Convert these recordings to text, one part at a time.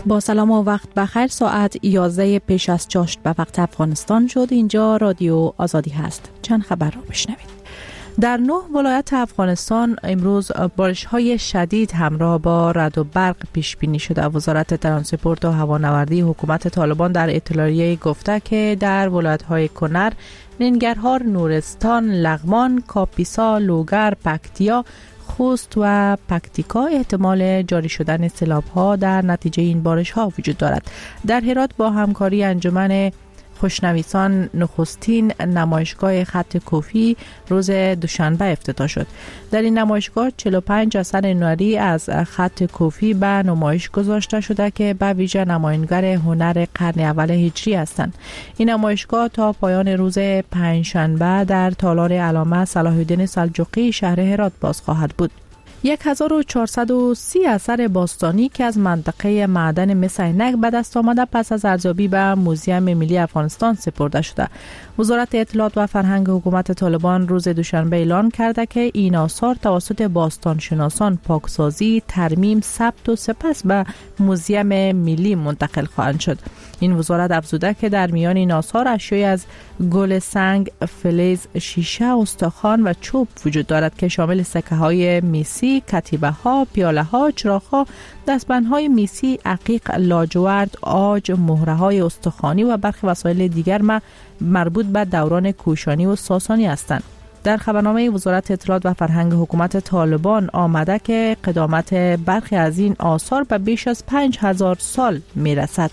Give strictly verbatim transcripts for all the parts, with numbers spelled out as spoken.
با سلام و وقت بخیر. ساعت یازده پیش از چاشت به وقت افغانستان شد. اینجا رادیو آزادی هست. چند خبر را بشنوید. در نه ولایت افغانستان امروز بارش‌های شدید همراه با رعد و برق پیش بینی شده. وزارت ترانسپورت و هوانوردی حکومت طالبان در اطلاعیه گفته که در ولایت‌های کنر، ننگرهار، نورستان، لغمان، کاپیسا، لوگر، پکتیا، خوست و پکتیکا احتمال جاری شدن سیلاب‌ها در نتیجه این بارش‌ها وجود دارد. در هرات با همکاری انجمن خوشنویسان نخستین نمایشگاه خط کوفی روز دوشنبه افتتاح شد. در این نمایشگاه چهل و پنج اثر هنری از خط کوفی به نمایش گذاشته شده که به ویژه نمایانگر هنر قرن اول هجری هستند. این نمایشگاه تا پایان روز پنجشنبه در تالار علامه صلاح الدین سلجوقی شهر هرات باز خواهد بود. هزار و چهارصد و سی اثر باستانی که از منطقه معدن مس عینک به دست آمده پس از ارزیابی به موزیم ملی افغانستان سپرده شده. وزارت اطلاعات و فرهنگ حکومت طالبان روز دوشنبه اعلان کرده که این آثار توسط باستانشناسان پاکسازی، ترمیم، ثبت و سپس به موزیم ملی منتقل خواهند شد. این وزارت افزوده که در میان این آثار اشیایی از گل سنگ، فلز، شیشه، استخوان و چوب وجود دارد که شامل سکه های میسی، کتیبه ها، پیاله ها، چراغ ها، دستبند های میسی، عقیق، لاجورد، عاج، مهره های استخوانی و برخی وسایل دیگر ما مربوط به دوران کوشانی و ساسانی هستند. در خبرنامه وزارت اطلاعات و فرهنگ حکومت طالبان آمده که قدامت برخی از این آثار به بیش از پنج هزار سال می رسد.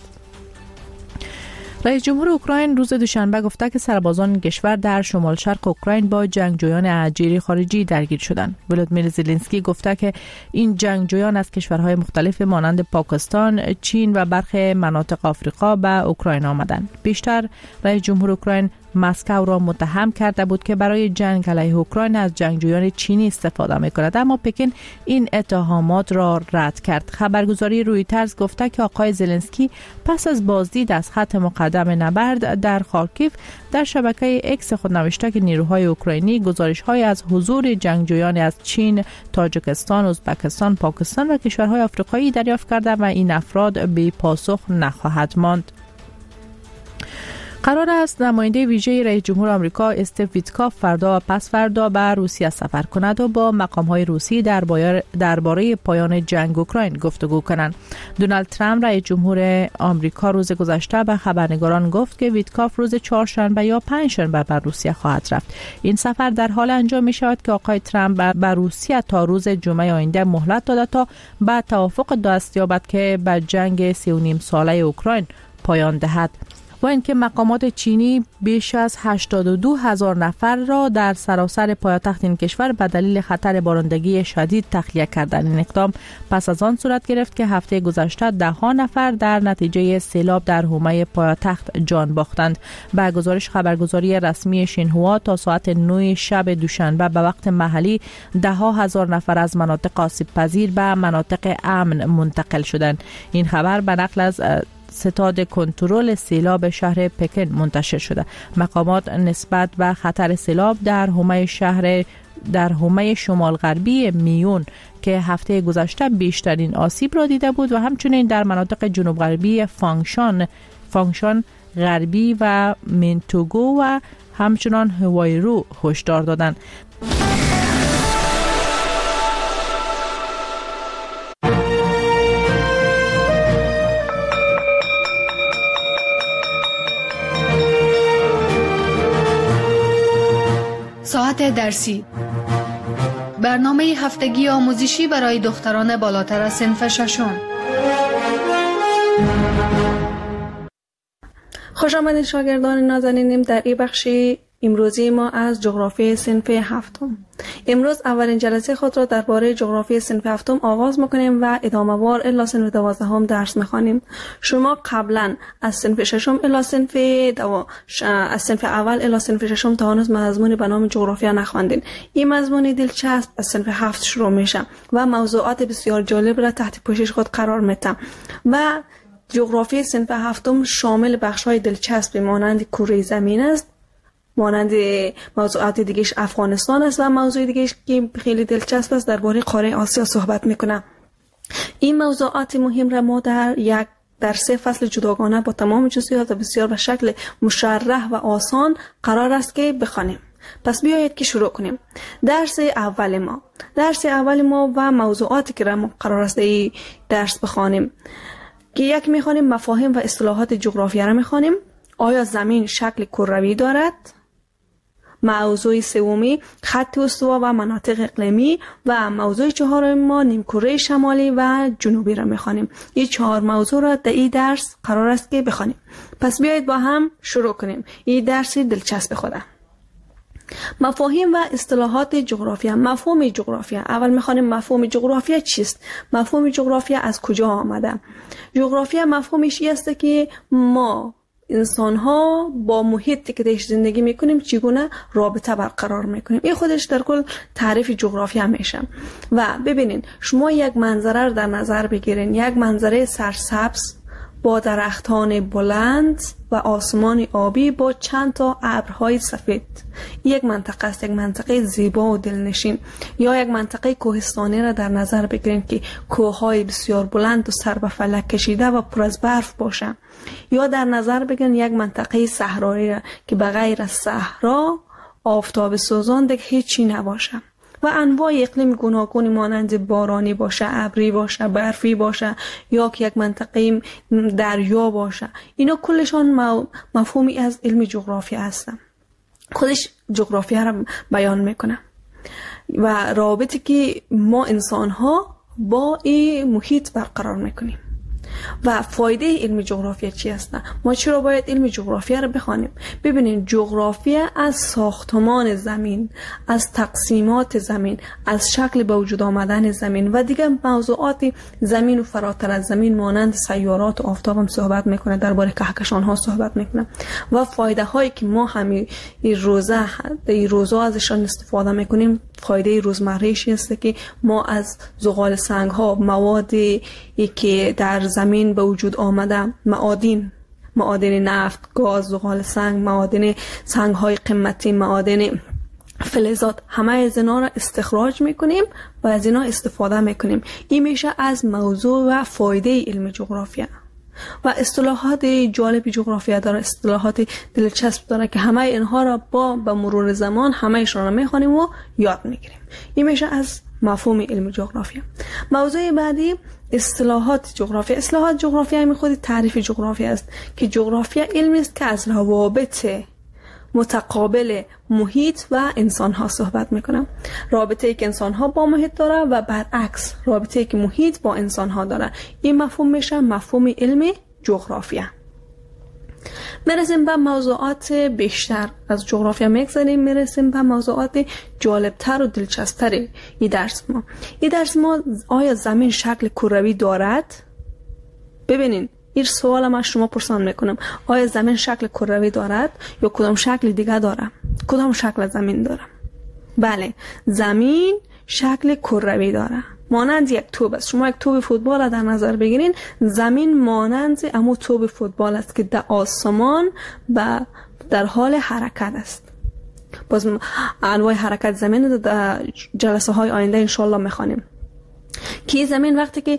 رئیس جمهور اوکراین روز دوشنبه گفته که سربازان کشور در شمال شرق اوکراین با جنگجویان اجیر خارجی درگیر شدند. ولودیمیر زلنسکی گفته که این جنگجویان از کشورهای مختلف مانند پاکستان، چین و برخی مناطق آفریقا به اوکراین آمدند. بیشتر رئیس جمهور اوکراین مسکو را متهم کرده بود که برای جنگ علیه اوکراین از جنگجویان چینی استفاده می‌کند، اما پکن این اتهامات را رد کرد. خبرگزاری رویترز گفته که آقای زلنسکی پس از بازدید از خط مقدم نبرد در خارکیف در شبکه اکس خود نوشته که نیروهای اوکراینی گزارش‌های از حضور جنگجویان از چین، تاجیکستان، ازبکستان، پاکستان و کشورهای آفریقایی دریافت کرده و این افراد بی پاسخ نخواهد ماند. قرار است نماینده ویژه رئیس جمهور آمریکا استیو ویتکاف فردا و پس فردا به روسیه سفر کند و با مقام‌های روسی درباره پایان جنگ اوکراین گفتگو کنند. دونالد ترامپ رئیس جمهور آمریکا روز گذشته به خبرنگاران گفت که ویتکاف روز چهارشنبه یا پنجشنبه به روسیه خواهد رفت. این سفر در حال انجام می شود که آقای ترامپ به روسیه تا روز جمعه آینده مهلت داده تا به توافق دست یابد که به جنگ سی و نیم ساله اوکراین پایان دهد. و اینکه مقامات چینی بیش از هشتاد و دو هزار نفر را در سراسر پایتخت این کشور به دلیل خطر بارندگی شدید تخلیه کردند. این اقدام پس از آن صورت گرفت که هفته گذشته ده ها نفر در نتیجه سیلاب در حومه پایتخت جان باختند. به گزارش خبرگزاری رسمی شینهوا تا ساعت نه شب دوشنبه به وقت محلی ده ها هزار نفر از مناطق آسیب پذیر به مناطق امن منتقل شدند. این خبر به نقل از ستاد کنترل سیلاب شهر پکن منتشر شده. مقامات نسبت به خطر سیلاب در حومه شهر در حومه شمال غربی میون که هفته گذشته بیشترین آسیب را دیده بود و همچنین در مناطق جنوب غربی فانگشان فانگشان غربی و منتوگو و همچنان هوایرو هشدار دادند. ساعت درسی، برنامه هفتگی آموزشی برای دختران بالاتر از صنف ششم. خوش آمدید شاگردان نازنینم. در این بخش امروزی ما از جغرافی صنف هفتم. امروز اولین جلسه خود را درباره جغرافی صنف هفتم آغاز می‌کنیم و ادامه‌وار الی صنف دوازدهم درس می‌خوانیم. شما قبلا از صنف ششم الی صنف دو از صنف اول الی صنف ششم تا هنوز مضمون به نام جغرافیا نخواندین. این مضمون دلچسب از صنف هفت شروع میشه و موضوعات بسیار جالب را تحت پوشش خود قرار میده و جغرافی صنف هفتم شامل بخش‌های دلچسب مانند کره زمین است، مانند موضوعات دیگهش افغانستان است و موضوع دیگهش که خیلی دلچسب است درباره قاره آسیا صحبت میکنه. این موضوعات مهم را ما در یک در سه فصل جداگانه با تمام جزئیات و بسیار به شکل مشرح و آسان قرار است که بخوانیم. پس بیایید که شروع کنیم. درس اول ما درس اول ما و موضوعاتی که ما قرار است این درس بخوانیم که یک میخوانیم مفاهیم و اصطلاحات جغرافیا را میخوانیم. آیا زمین شکل کروی دارد؟ موضوع سومی خط استوا و مناطق اقلیمی و موضوع چهارم ما نیمکره شمالی و جنوبی را میخوانیم. این چهار موضوع را در این درس قرار است که بخوانیم. پس بیایید با هم شروع کنیم. این درس دلچسب خوده. مفاهیم و اصطلاحات جغرافیا. مفهوم جغرافیا. اول میخوانیم مفهوم جغرافیا چیست؟ مفهوم جغرافیا از کجا آمده؟ جغرافیا مفهومش این است که ما انسان ها با محیطی که درش زندگی میکنیم چگونه رابطه برقرار میکنیم. این خودش در کل تعریف جغرافیا میشه. و ببینین شما یک منظره رو در نظر بگیرین، یک منظره سرسبز با درختان بلند و آسمان آبی با چند تا ابرهای سفید. یک منطقه است، یک منطقه زیبا و دلنشین. یا یک منطقه کوهستانی را در نظر بگیریم که کوههای بسیار بلند و سر به فلک کشیده و پر از برف باشه. یا در نظر بگیریم یک منطقه صحرایی را که بغیر از صحرا آفتاب سوزان دیگه هیچی نباشه. و انواع اقلیم گوناگونی مانند بارانی باشه، ابری باشه، برفی باشه، یا که یک منطقه دریا باشه. اینا کلشان مفهومی از علم جغرافیا هستن. خودش جغرافیا را بیان میکنه و رابطی که ما انسان ها با این محیط برقرار میکنیم. و فایده علم جغرافیا چی هست؟ ما چرا باید علم جغرافیا رو بخوانیم؟ ببینید جغرافیا از ساختمان زمین، از تقسیمات زمین، از شکل به وجود آمدن زمین و دیگر موضوعات زمین و فراتر از زمین مانند سیارات و آفتاب هم صحبت میکنه، درباره کهکشان ها صحبت میکنه و فایده هایی که ما همین روزه این روزا ازشان استفاده میکنیم. فایده روزمره‌ایش است که ما از زغال سنگ ها، موادی که در زمین به وجود آمده، معادن معادن نفت، گاز، زغال سنگ، معادن سنگ های قیمتی، معادن فلزات، همه از اینا را استخراج میکنیم و از اینا استفاده میکنیم. این میشه از موضوع و فایده علم جغرافیا. و اصطلاحات جالب جغرافیا داره، اصطلاحات دلچسب داره که همه اینها را با به مرور زمان همه ایشان را میخوانیم و یاد میگیریم. این میشه از مفهوم علم جغرافیا. موضوع بعدی اصطلاحات جغرافیا. اصطلاحات جغرافیا همین خود تعریف جغرافیا است که جغرافیا علمی است که از روابط متقابل محیط و انسان ها صحبت میکنم. رابطه‌ای که انسان ها با محیط داره و برعکس رابطه‌ای که محیط با انسان ها داره. این مفهوم میشه مفهوم علم جغرافیا. میرسیم به موضوعات بیشتر از جغرافیا میگذاریم، میرسیم به موضوعات جالبتر و دلچسبتر این درس ما. این درس ما آیا زمین شکل کروی دارد؟ ببینین این سوال من شما پرسان میکنم. آیا زمین شکل کروی دارد یا کدام شکل دیگه داره؟ کدام شکل زمین داره؟ بله، زمین شکل کروی داره، مانند یک توپ است. شما یک توپ فوتبال را در نظر بگیرین، زمین مانند امو توپ فوتبال است که در آسمان و در حال حرکت است. باز انواع حرکت زمین در جلسه های آینده انشالله میخوانیم که زمین وقتی که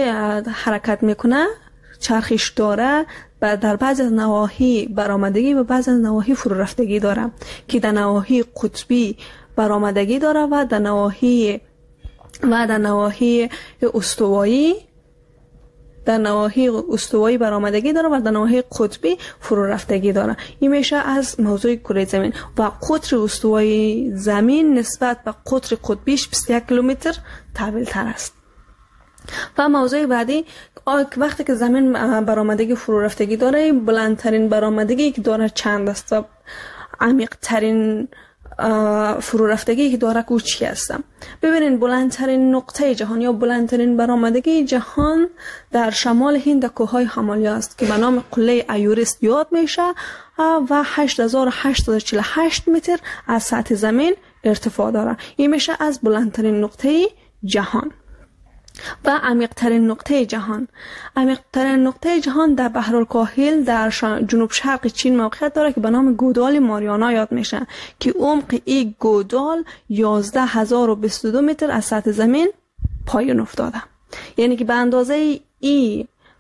حرکت میکنه چرخش داره و در بعض از نواحی برآمدگی و بعض از نواحی فرو رفتگی داره که در نواحی قطبی برآمدگی داره و در نواحی و در نواحی استوایی در نواحی استوایی برآمدگی داره و در نواحی قطبی فرو رفتگی داره. این میشه از موضوع کره زمین و قطر استوایی زمین نسبت به قطر قطبیش بیست و یک کیلومتر طویل تر است. و موضوع بعدی وقتی که زمین برآمدگی فرو رفتگی داره، بلندترین برآمدگی که داره چند است و عمیق ترین فرو رفتگی که داره که چی است؟ ببینین بلندترین نقطه جهان یا بلندترین برآمدگی جهان در شمال هند کوههای همالیا است که به نام قله ایورست یاد میشه و هشت هزار و هشتصد و چهل و هشت متر از سطح زمین ارتفاع داره. این میشه از بلندترین نقطه جهان. و عمیق‌ترین نقطه جهان عمیق‌ترین نقطه جهان در بحرالکاهل در جنوب شرق چین موقعیت داره که به نام گودال ماریانا یاد میشه که عمق این گودال یازده هزار و بیست و دو متر از سطح زمین پایین افتاده. یعنی که به اندازه این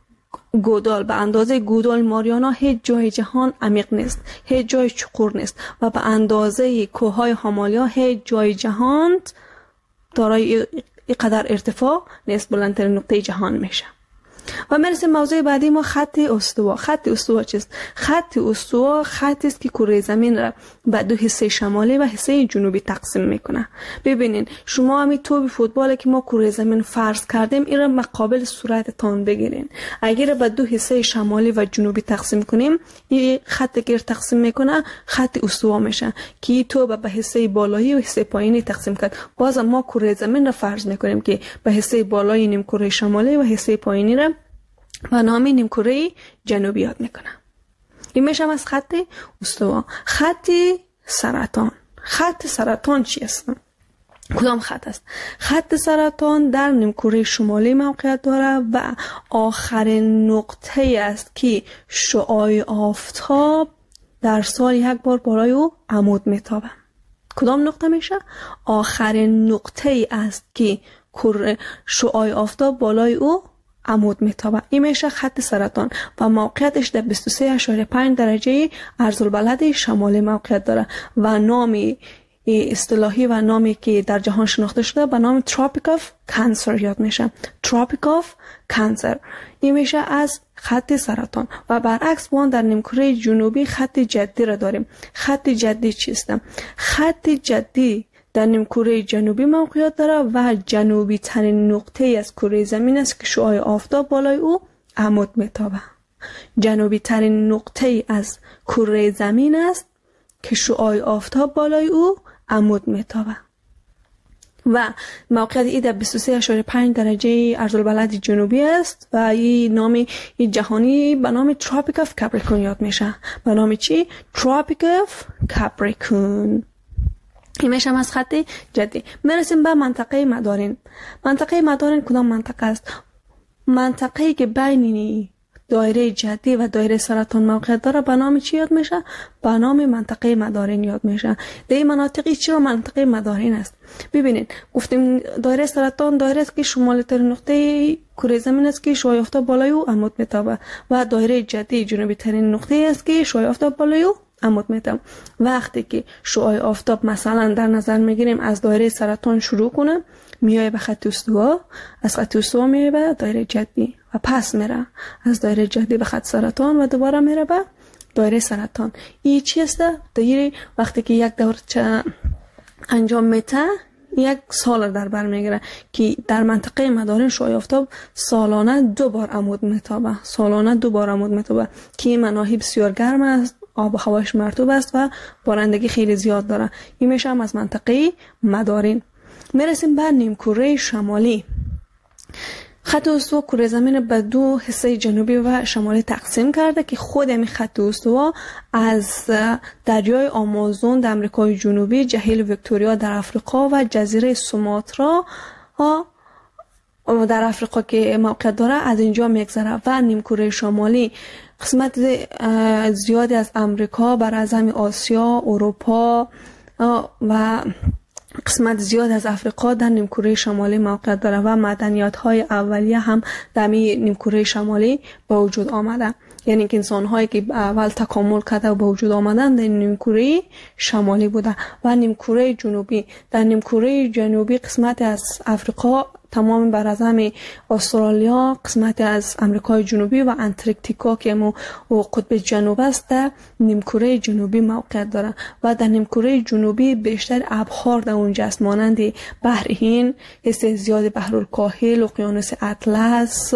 گودال به اندازه گودال ماریانا هیچ جای جهان عمیق نیست، هیچ جای چقور نیست و به اندازه کوههای هیمالیا هیچ جای جهان دارای اینقدر ارتفاع نیست. بلندترین نقطه جهان میشه. و میرسیم موضوع بعدی ما، خط استوا. خط استوا چیست؟ خط استوا خطی است که کره زمین را به دو حصه شمالی و حصه جنوبی تقسیم میکنه. ببینین شما همین توپ فوتبال که ما کره زمین فرض کردیم این را مقابل صورتتان بگیرین. اگر به دو حصه شمالی و جنوبی تقسیم کنیم این خط که تقسیم میکنه خط استوا میشه که توپ به حصه بالایی و حصه پایینی تقسیم کرد. باز ما کره زمین را فرض میکنیم که به حصه بالایی نیم کره شمالی و حصه پایینی را و نام نیمکره جنوبی یاد میکنه. این میشه از خط استوا. خط سرطان. خط سرطان چی است؟ کدام خط است؟ خط سرطان در نیمکره شمالی موقعیت داره و آخرین نقطه است که شعاع آفتاب در سال یک بار بالای او عمود میتابه. کدام نقطه میشه؟ آخرین نقطه است که شعاع آفتاب بالای او عمود میتابه. این میشه خط سرطان و موقعیتش در بیست و سه اشاریه پنج درجه عرض‌البلد شمالی موقعیت داره و نامی اصطلاحی و نامی که در جهان شناخته شده به نام تروپیک آف کانسر یاد میشه. تروپیک آف کانسر این میشه از خط سرطان. و برعکس ما در نیمکره جنوبی خط جدی را داریم. خط جدی چیست؟ خط جدی در نیمکره جنوبی موقعیت داره و جنوبی ترین نقطه از کره زمین است که شعاع آفتاب بالای او عمود میتابه. جنوبی ترین نقطه از کره زمین است که شعاع آفتاب بالای او عمود میتابه و موقعیت ای در بیست و سه اشاریه پنج درجه عرض‌البلد جنوبی است و این نام جهانی به نام تروپیک آف کاپریکون یاد میشه. به نام چی؟ تروپیک آف کاپریکون. این میشه از خط جدی. میرسیم به منطقه مدارین. منطقه مدارین کدام منطقه است؟ منطقه‌ای که بین دایره جدی و دایره سرطان موقعیت داره به نام چی یاد میشه؟ به نام منطقه مدارین یاد میشه. در این مناطقی چرا منطقه مدارین است؟ ببینید گفتیم دایره سرطان دایره است که شمالی ترین نقطه کره زمین است که شعاع آفتاب بالای او عمود میتابه و دایره جدی جنوبی ترین نقطه است که شعاع آفتاب بالای او عمود میتابه. وقتی که شعاع آفتاب مثلا در نظر میگیریم از دایره سرطان شروع کنه میای به خط استوا، از خط استوا میای به دایره جدی و پس میره از دایره جدی به خط سرطان و دوباره میره به دایره سرطان. این چیست؟ دایره وقتی که یک دور انجام میده یک سال در بر میگیره که در منطقه مدارین شعاع آفتاب سالانه دو بار عمود میتابه. سالانه دو بار عمود میتابه که مناهی بسیار گرم است، آب و هواش مرطوب است و بارندگی خیلی زیاد داره. این میشه هم از منطقه مدارین. میرسیم به نیمکره شمالی. خط استوا کره زمین به دو حصه جنوبی و شمالی تقسیم کرده که خود این خط استوا از دریای آمازون در امریکای جنوبی، جهیل ویکتوریا در افریقا و جزیره سوماترا در افریقا که موقعیت داره از اینجا میگذره و نیمکره شمالی قسمت زیادی از امریکا، براعظم آسیا، اروپا و قسمت زیاد از افریقا در نیمکره شمالی موقعیت داره و مدنیات های اولیه هم در نیمکره شمالی به وجود آمده. یعنی که انسان هایی که اول تکامل کرده و به وجود آمدن در نیمکره شمالی بوده. و نیمکره جنوبی، در نیمکره جنوبی قسمت از افریقا، تمام براعظم استرالیا، قسمت از امریکای جنوبی و انتارکتیکا که مو قطب جنوب است در نیمکره جنوبی موقعیت داره و در نیمکره جنوبی بیشتر ابحار در اونجا است، مانند بحر هند، حصه زیاد بحرالکاهل، اقیانوس اطلس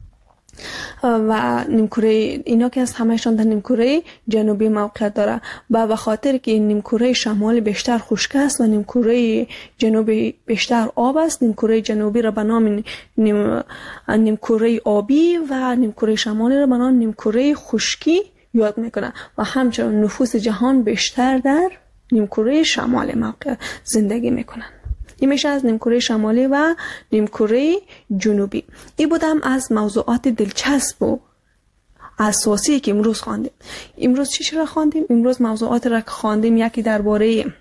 و نیمکره اینا که از همهشان در نیمکره جنوبی موقعیت داره. و به خاطر که نیمکره شمالی بیشتر خشک است و نیمکره جنوبی بیشتر آب است، نیمکره جنوبی را به نام نیم نیمکره آبی و نیمکره شمالی را به نام نیمکره خشکی یاد میکنه و همچنین نفوس جهان بیشتر در نیمکره شمالی موقع زندگی میکنن. این میشه از نیمکره شمالی و نیمکره جنوبی. این بودم از موضوعات دلچسب و اساسی که امروز خواندیم. امروز چی چرا خواندیم؟ امروز موضوعات را خواندیم. یکی درباره